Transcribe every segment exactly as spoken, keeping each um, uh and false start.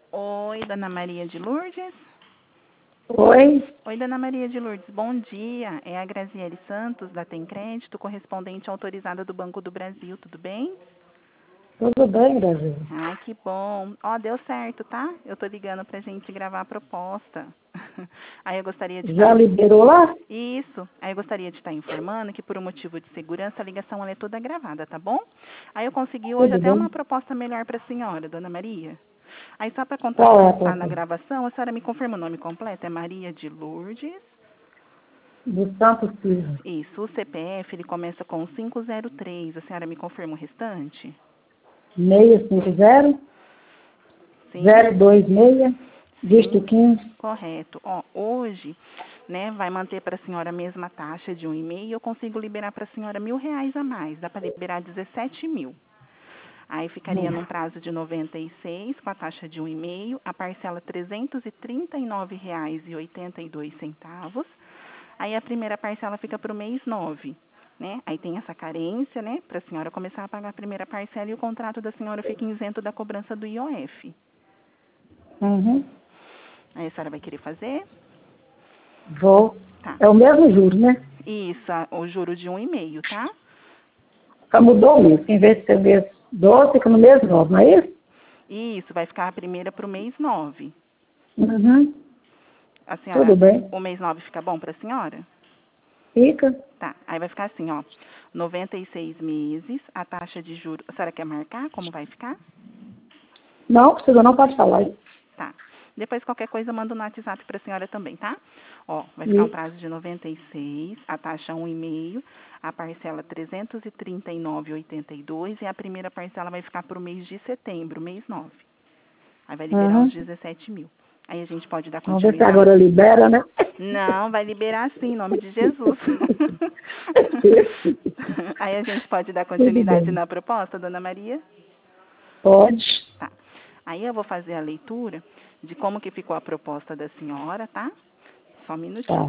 Oi, Dona Maria de Lourdes. Oi, Oi, Dona Maria de Lourdes, bom dia. É a Graziele Santos, da Tem Crédito, correspondente autorizada do Banco do Brasil, tudo bem? tudo bem, Brasil? Ai, que bom. Ó, deu certo, tá? Eu tô ligando pra gente gravar a proposta. Aí eu gostaria de estar... Já liberou lá? Isso. Aí eu gostaria de estar informando que, por um motivo de segurança, a ligação ela é toda gravada, tá bom? Aí eu consegui hoje Tudo até uma bem. proposta melhor pra senhora, Dona Maria. Aí só para Qual é a contextualizar na proposta? gravação, a senhora me confirma o nome completo? É Maria de Lourdes. Do Santo Silva. Isso, o C P F ele começa com quinhentos e três. A senhora me confirma o restante? seis cinco zero, Sim, zero dois seis, dígito sim, quinze. correto. Ó, hoje, né, vai manter para a senhora a mesma taxa de um e meio. Eu consigo liberar para a senhora mil reais a mais. Dá para liberar dezessete mil. Aí ficaria num prazo de noventa e seis com a taxa de um e meio, a parcela trezentos e trinta e nove reais e oitenta e dois centavos. Aí a primeira parcela fica para o mês nove, né? Aí tem essa carência, né, para a senhora começar a pagar a primeira parcela e o contrato da senhora fica isento da cobrança do I O F. Uhum. Aí a senhora vai querer fazer? Vou. Tá. É o mesmo juro, né? Isso, a- o juro de um e meio, tá? Só mudou o mês. Em vez de ser mês doze, fica no mês nove, não é isso? Isso, vai ficar a primeira para o mês nove. Uhum. A senhora, Tudo bem. o mês nove fica bom para a senhora? Fica. Tá, aí vai ficar assim, ó, noventa e seis meses, a taxa de juros, a senhora quer marcar como vai ficar? Não, precisa não, pode falar. Tá, depois qualquer coisa eu mando no WhatsApp para a senhora também, tá? Ó, vai ficar um Isso. prazo de noventa e seis, a taxa um e meio, a parcela trezentos e trinta e nove e oitenta e dois e a primeira parcela vai ficar para o mês de setembro, mês nove. Aí vai liberar os Uhum. dezessete mil. Aí a gente pode dar Vamos ver se continuidade. agora libera, né? Não, vai liberar sim, em nome de Jesus. Aí a gente pode dar Tudo continuidade bem. na proposta, Dona Maria? Pode. Tá. Aí eu vou fazer a leitura de como que ficou a proposta da senhora, tá? Só um minutinho. Tá.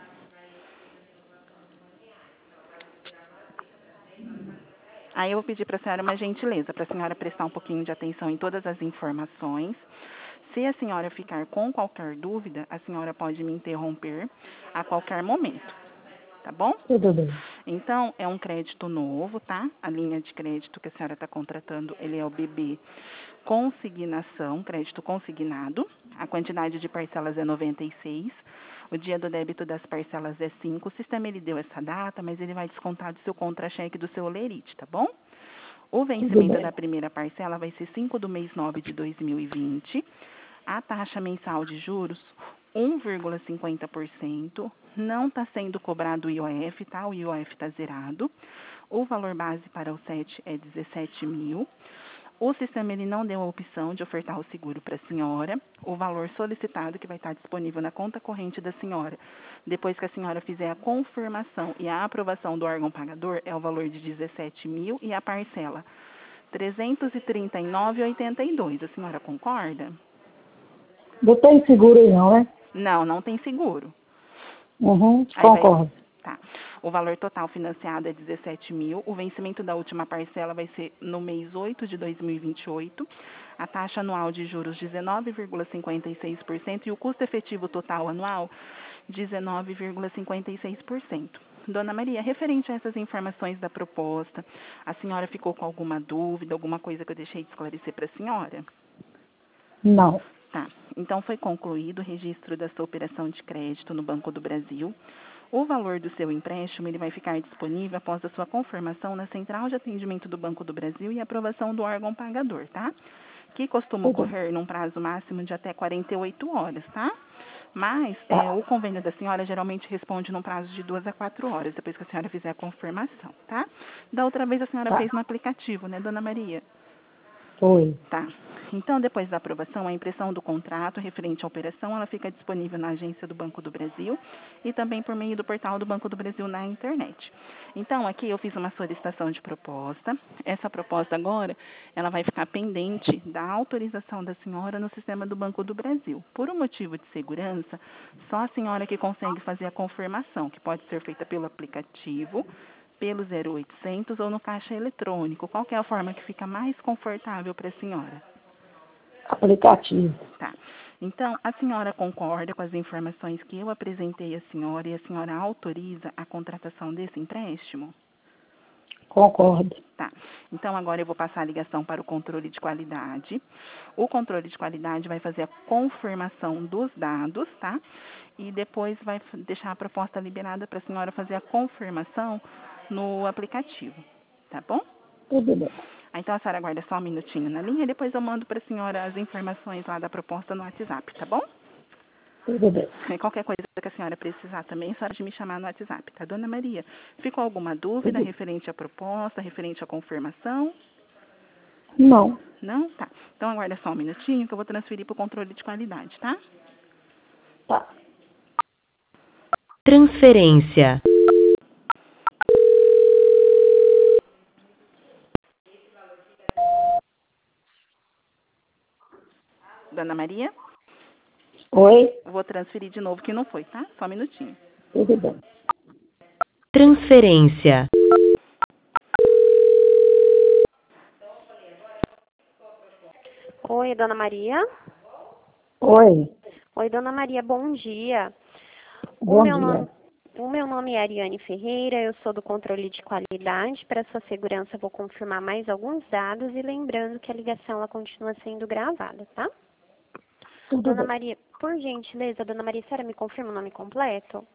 Aí eu vou pedir para a senhora uma gentileza, para a senhora prestar um pouquinho de atenção em todas as informações. Se a senhora ficar com qualquer dúvida, a senhora pode me interromper a qualquer momento, tá bom? Tudo bem. Então, é um crédito novo, tá? A linha de crédito que a senhora está contratando, ele é o B B Consignação, crédito consignado. A quantidade de parcelas é noventa e seis. O dia do débito das parcelas é cinco. O sistema ele deu essa data, mas ele vai descontar do seu contra-cheque do seu olerite, tá bom? O Tudo vencimento bem. da primeira parcela vai ser cinco do mês nove de dois mil e vinte. A taxa mensal de juros, um vírgula cinquenta por cento. Não está sendo cobrado o I O F, tá? O I O F está zerado. O valor base para o S E T é dezessete mil. O sistema ele não deu a opção de ofertar o seguro para a senhora. O valor solicitado, que vai estar disponível na conta corrente da senhora, depois que a senhora fizer a confirmação e a aprovação do órgão pagador, é o valor de dezessete mil e a parcela trezentos e trinta e nove e oitenta e dois. A senhora concorda? Não tem seguro aí não, né? Não, não tem seguro. Uhum, Aí vai, concordo. tá. O valor total financiado é dezessete mil. O vencimento da última parcela vai ser no mês oito de dois mil e vinte e oito. A taxa anual de juros dezenove vírgula cinquenta e seis por cento e o custo efetivo total anual dezenove vírgula cinquenta e seis por cento. Dona Maria, referente a essas informações da proposta, a senhora ficou com alguma dúvida, alguma coisa que eu deixei de esclarecer para a senhora? Não. Tá. Então foi concluído o registro da sua operação de crédito no Banco do Brasil. O valor do seu empréstimo ele vai ficar disponível após a sua confirmação na Central de Atendimento do Banco do Brasil e aprovação do órgão pagador, tá? Que costuma Tudo bem. ocorrer num prazo máximo de até quarenta e oito horas, tá? Mas é, Tá. o convênio da senhora geralmente responde num prazo de duas a quatro horas, depois que a senhora fizer a confirmação, tá? Da outra vez a senhora Tá. fez no aplicativo, né, Dona Maria? Foi. Tá. Então, depois da aprovação, a impressão do contrato referente à operação, ela fica disponível na agência do Banco do Brasil e também por meio do portal do Banco do Brasil na internet. Então, aqui eu fiz uma solicitação de proposta. Essa proposta agora, ela vai ficar pendente da autorização da senhora no sistema do Banco do Brasil. Por um motivo de segurança, só a senhora que consegue fazer a confirmação, que pode ser feita pelo aplicativo, pelo zero oitocentos ou no caixa eletrônico. Qual que é a forma que fica mais confortável para a senhora? Aplicativo. Tá. Então, a senhora concorda com as informações que eu apresentei à senhora e a senhora autoriza a contratação desse empréstimo? Concordo. Tá. Então, agora eu vou passar a ligação para o controle de qualidade. O controle de qualidade vai fazer a confirmação dos dados, tá? E depois vai f- deixar a proposta liberada para a senhora fazer a confirmação no aplicativo, tá bom? Tudo bem. Ah, então, a senhora aguarda só um minutinho na linha e depois eu mando para a senhora as informações lá da proposta no WhatsApp, tá bom? Tudo bem. E qualquer coisa que a senhora precisar também, a senhora de me chamar no WhatsApp, tá, dona Maria? Ficou alguma dúvida Tudo. referente à proposta, referente à confirmação? Não. Não? Tá. Então aguarda só um minutinho que eu vou transferir para o controle de qualidade, tá? Tá. Transferência. Dona Maria, Oi? vou transferir de novo que não foi, tá? Só um minutinho. Tudo bem. Transferência. Oi, dona Maria. Oi. Oi, dona Maria, bom dia. O Bom meu dia. nome, o meu nome é Ariane Ferreira, eu sou do controle de qualidade. Para sua segurança, vou confirmar mais alguns dados e lembrando que a ligação ela continua sendo gravada, tá? Tudo Dona bem. Maria, por gentileza, dona Maria, a senhora me confirma o nome completo?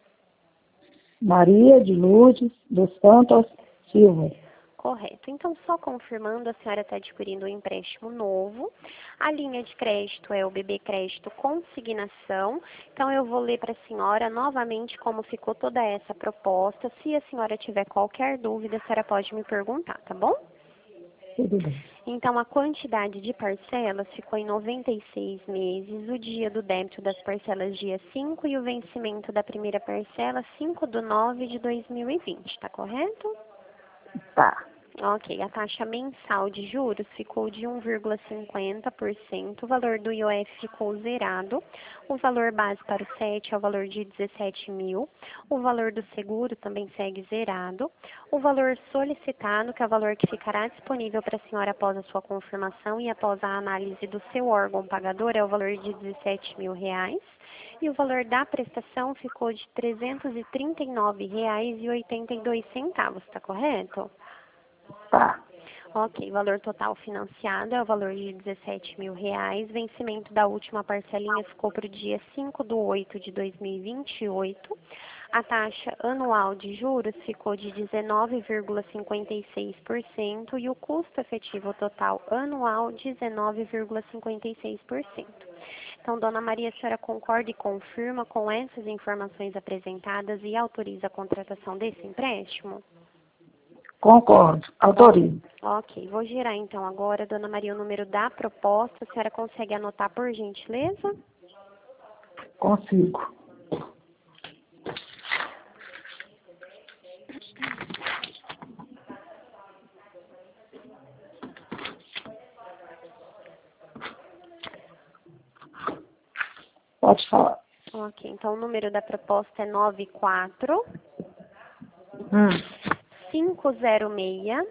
Maria de Lourdes dos Santos Silva. Correto. Então, só confirmando, a senhora está adquirindo um empréstimo novo. A linha de crédito é o B B Crédito Consignação. Então, eu vou ler para a senhora novamente como ficou toda essa proposta. Se a senhora tiver qualquer dúvida, a senhora pode me perguntar, tá bom? Tudo bem. Então, a quantidade de parcelas ficou em noventa e seis meses, o dia do débito das parcelas dia cinco e o vencimento da primeira parcela cinco de nove de dois mil e vinte, tá correto? Tá. Ok, a taxa mensal de juros ficou de um vírgula cinquenta por cento, o valor do I O F ficou zerado, o valor base para o S E T é o valor de dezessete mil, o valor do seguro também segue zerado, o valor solicitado, que é o valor que ficará disponível para a senhora após a sua confirmação e após a análise do seu órgão pagador, é o valor de dezessete mil reais. E o valor da prestação ficou de trezentos e trinta e nove reais e oitenta e dois centavos, tá correto? Tá. Ok, valor total financiado é o valor de dezessete mil reais. Vencimento da última parcelinha ficou para o dia cinco de oito de dois mil e vinte e oito. A taxa anual de juros ficou de dezenove vírgula cinquenta e seis por cento e o custo efetivo total anual dezenove vírgula cinquenta e seis por cento. Então, dona Maria, a senhora concorda e confirma com essas informações apresentadas e autoriza a contratação desse empréstimo? Concordo. Autorizo. Ok, vou girar então agora, dona Maria, o número da proposta. A senhora consegue anotar por gentileza? Consigo. Pode falar. Ok, então o número da proposta é nove quatro Hum. cinco zero seis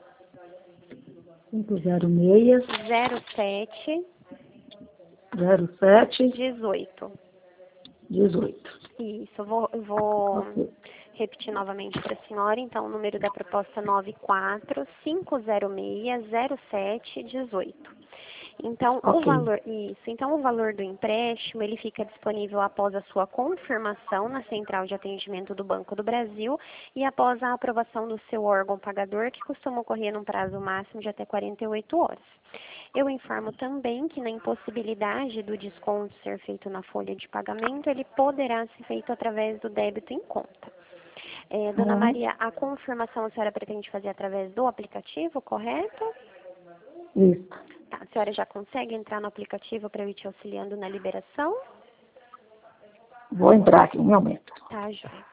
cinco zero seis zero sete zero sete dezoito. dezoito. Isso, eu vou, eu vou Ok. repetir novamente para a senhora. Então, o número da proposta é nove quatro cinco zero seis zero sete dezoito. Então, o Ok. valor, isso, então o valor do empréstimo, ele fica disponível após a sua confirmação na Central de Atendimento do Banco do Brasil e após a aprovação do seu órgão pagador, que costuma ocorrer num prazo máximo de até quarenta e oito horas. Eu informo também que na impossibilidade do desconto ser feito na folha de pagamento, ele poderá ser feito através do débito em conta. É, dona Uhum. Maria, a confirmação a senhora pretende fazer através do aplicativo, correto? Isso. Tá, a senhora já consegue entrar no aplicativo para eu ir te auxiliando na liberação? Vou entrar aqui um momento. Tá, joia.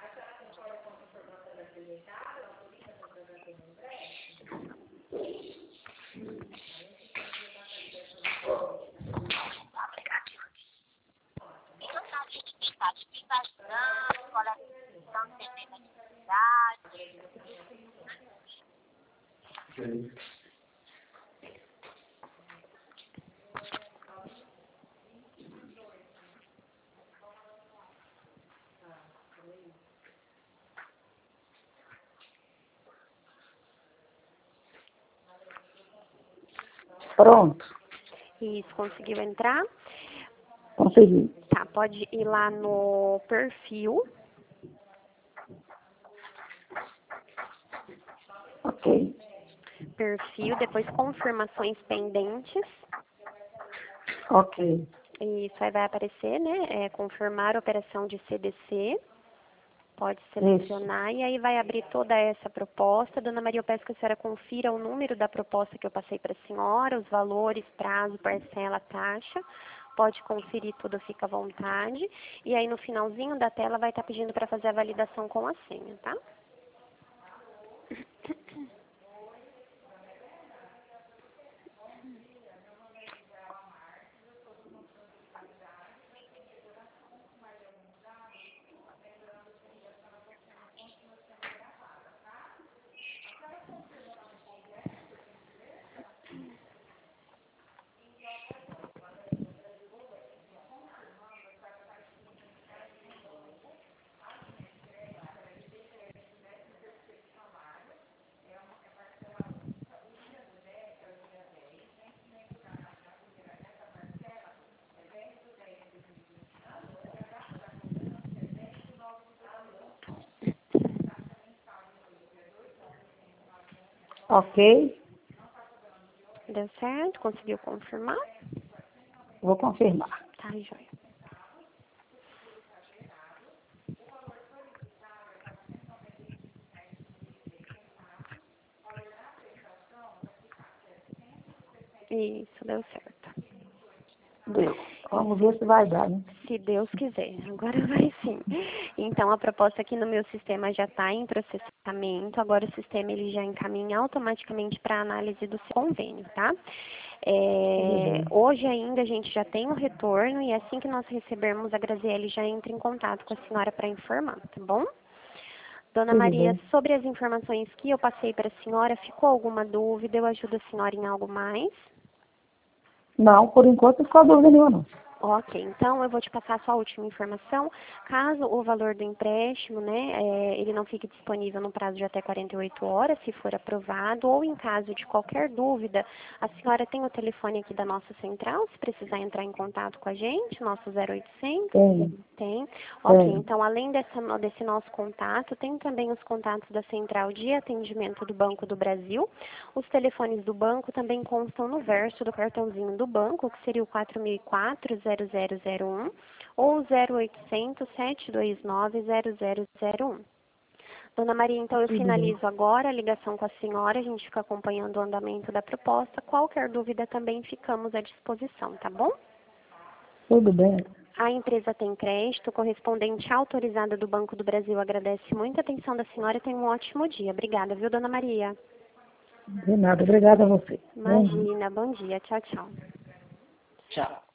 Pronto. Isso, conseguiu entrar? Consegui. Tá, pode ir lá no perfil. Ok. Perfil, depois confirmações pendentes. Ok. Isso aí vai aparecer, né? É, confirmar a operação de C D C. Pode Isso. selecionar e aí vai abrir toda essa proposta. Dona Maria, eu peço que a senhora confira o número da proposta que eu passei para a senhora, os valores, prazo, parcela, taxa. Pode conferir tudo, fica à vontade. E aí no finalzinho da tela vai estar pedindo para fazer a validação com a senha, tá? Ok. Deu certo? Conseguiu confirmar? Vou confirmar. Tá, joia. Isso, deu certo. Deu. Vamos ver se vai dar, né? Se Deus quiser, agora vai sim. Então, a proposta aqui no meu sistema já está em processamento, agora o sistema ele já encaminha automaticamente para a análise do seu convênio, tá? É, hoje ainda a gente já tem um retorno e assim que nós recebermos, a Graziele já entra em contato com a senhora para informar, tá bom? Dona Tudo Maria, bem. sobre as informações que eu passei para a senhora, ficou alguma dúvida? Eu ajudo a senhora em algo mais? Não, por enquanto não ficou dúvida nenhuma, não. Ok, então eu vou te passar só a última informação. Caso o valor do empréstimo, né, é, ele não fique disponível no prazo de até quarenta e oito horas, se for aprovado, ou em caso de qualquer dúvida, a senhora tem o telefone aqui da nossa central, se precisar entrar em contato com a gente, nosso zero oitocentos? Tem. Tem. Ok, Tem. então além dessa, desse nosso contato, tem também os contatos da Central de Atendimento do Banco do Brasil. Os telefones do banco também constam no verso do cartãozinho do banco, que seria o quatro mil e quatro, zero zero zero um ou zero oitocentos, sete dois nove, zero zero zero um. Dona Maria, então eu Tudo bem. finalizo agora a ligação com a senhora, a gente fica acompanhando o andamento da proposta. Qualquer dúvida também ficamos à disposição, tá bom? Tudo bem. A empresa tem crédito, correspondente autorizada do Banco do Brasil agradece muito a atenção da senhora e tenha um ótimo dia. Obrigada, viu, Dona Maria? De nada. Obrigada a você. Bom dia. Imagina, bom dia. Tchau, tchau. Tchau.